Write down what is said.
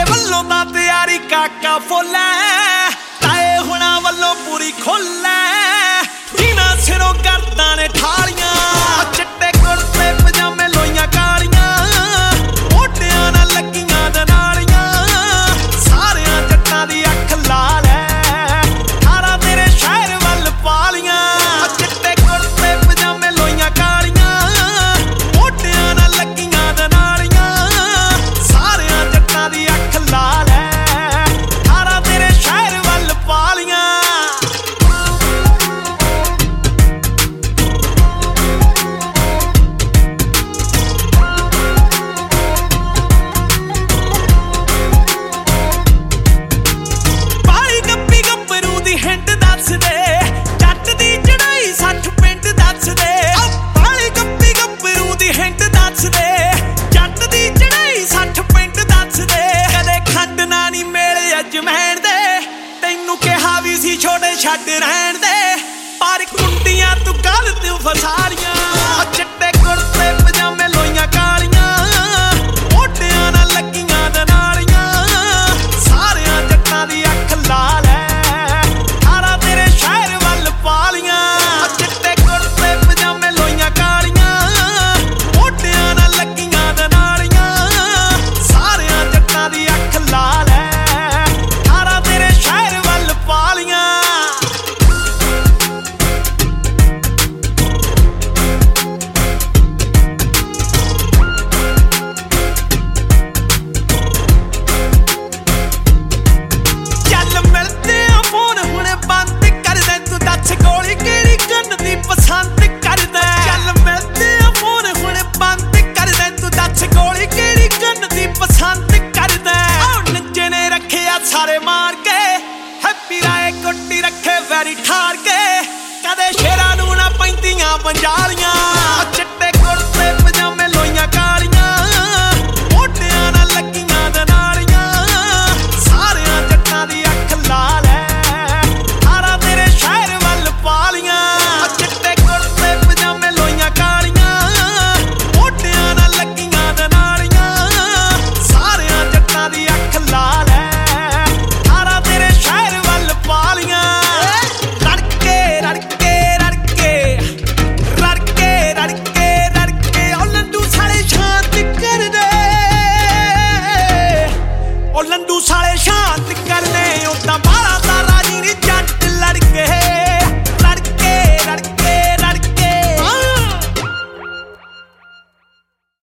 ਵੱਲੋਂ ਤਾਂ ਤਿਆਰੀ ਕਾਕਾ ਫੁੱਲ ਐ, ਤਾਏ ਹੁਣਾਂ ਵੱਲੋਂ ਪੂਰੀ ਖੁੱਲ ਐ। ਜਿਨ੍ਹਾਂ ਸਿਰੋਂ ਕਰਦਾਂ ਨੇ ਠਾਲੀਆਂ, ਚਿੱਟੇ ਕੁੜਤੇ ਪਜਾਮੇ ਲੋਈਆਂ ਕਾਲੀਆਂ, ਮੋਢਿਆਂ ਨਾਲ ਲੱਗੀਆਂ ਦਨਾਲੀਆਂ, ਸਾਰਿਆਂ ਜੱਟਾਂ ਦੀ ਅੱਖ ਲਾਲ ਐ, ਠਾਰਾਂ ਤੇਰੇ ਸ਼ਹਿਰ ਵੱਲ ਪਾਲੀਆਂ। ਚਿੱਟੇ ਕੁੜਤੇ ਪਜਾਮੇ ਲੋਈਆਂ ਕਾਲੀਆਂ, ਮੋਢਿਆਂ ਨਾਲ ਲੱਗੀਆਂ ਦਨਾਲੀਆਂ, ਸਾਰਿਆਂ ਜੱਟਾਂ ਦੀ ਅੱਖ ਲਾਲ ਐ, ਠਾਰਾਂ ਤੇਰੇ ਸ਼ਹਿਰ ਵੱਲ ਪਾਲੀਆਂ। ਛੋਟੇ ਛੱਡ ਰਹਿਣ ਦੇ, ਪਰ ਕੁੰਡੀਆਂ ਤੂੰ ਗੱਲ ਤੂੰ ਫਸਾ ਲੀਆਂ। ਚਿੱਟੇ ਕੁੜਤੇ ਪਜਾਮੇ ਲੋਈਆਂ ਕਾਲੀਆਂ, ਮੋਢਿਆਂ ਨਾਲ ਲੱਗੀਆਂ ਦਨਾਲੀਆਂ, ਸਾਰਿਆਂ ਜੱਟਾਂ ਦੀ ਅੱਖ ਲਾਲ ਐ, ਠਾਰਾਂ ਤੇਰੇ ਸ਼ਹਿਰ ਵੱਲ ਪਾਲੀਆਂ। ਚਿੱਟੇ ਕੁੜਤੇ ਪਜਾਮੇ ਲੋਈਆਂ ਕਾਲੀਆਂ, ਮੋਢਿਆਂ ਨਾਲ ਲੱਗੀਆਂ ਦਨਾਲੀਆਂ, ਸਾਰਿਆਂ ਜੱਟਾਂ ਦੀ ਅੱਖ ਲਾਲ ਐ, ਠਾਰਾਂ ਤੇਰੇ ਸ਼ਹਿਰ ਵੱਲ ਪਾਲੀਆਂ। ਸਾਰੇ ਮਾਰ ਕੇ ਹੈਪੀ ਰਾਏ ਕੁੱਟੀ ਰੱਖੇ ਵੈਰੀ ਠਾਰ ਕੇ, ਕਦੇ ਸ਼ੇਰਾਂ ਨੂੰ ਨਾ ਪੈਂਦੀਆਂ ਪੰਜਾਬ